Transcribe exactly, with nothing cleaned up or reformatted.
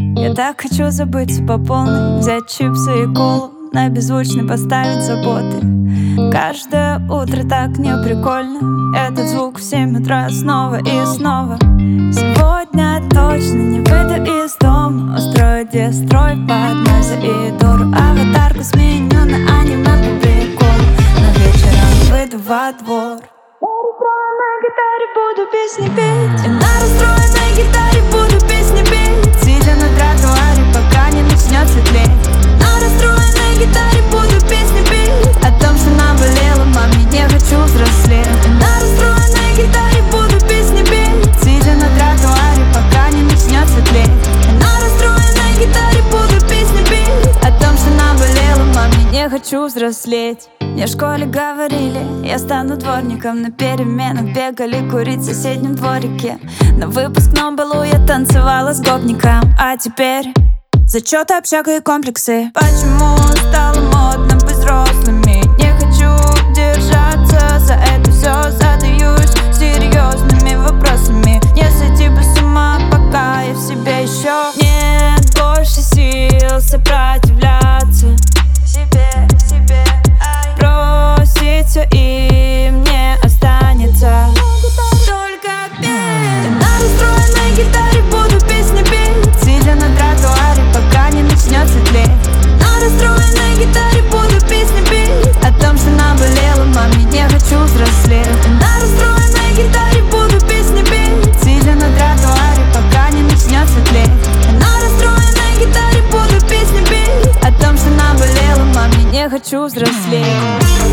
Я так хочу забыться по полной, взять чипсы и колу, на беззвучный поставить заботы. Каждое утро так не прикольно, этот звук в семь утра снова и снова. Сегодня точно не выйду из дома, устрою дестрой под Нойза и Дору. Аватарку сменю на аниме по приколу, но вечером выйду во двор. На гитаре буду песни петь, и на расстроенной гитаре буду песни петь, сидя на тротуаре, пока не начнет светлеть. На расстроенной гитаре буду песни петь о том, что наболело, маме, не хочу взрослеть. И на расстроенной гитаре буду песни петь, сидя на тротуаре, пока не начнет светлеть. И на расстроенной гитаре буду песни петь о том, что наболело, маме, не хочу взрослеть. Мне в школе говорили, я стану дворником. На переменах бегали курить в соседнем дворике. На выпускном балу я танцевала с гопником. А теперь зачеты, общага и комплексы. Почему стало модно быть взрослыми? Не хочу держаться за это все. Задаюсь серьезными вопросами. Не сойти бы с ума, пока я в себе еще. Нет больше сил сопротивляться себе, себе. Бросить все и мне останется только петь. И на расстроенной гитаре буду песни петь, сидя на тротуаре, пока не начнет светлеть. На расстроенной гитаре буду песни петь о том, что наболело, маме, не хочу взрослеть. И на расстроенной гитаре буду песни петь, сидя на тротуаре, пока не начнет светлеть. И на расстроенной гитаре буду песни петь о том, что наболело, маме, не хочу взрослеть.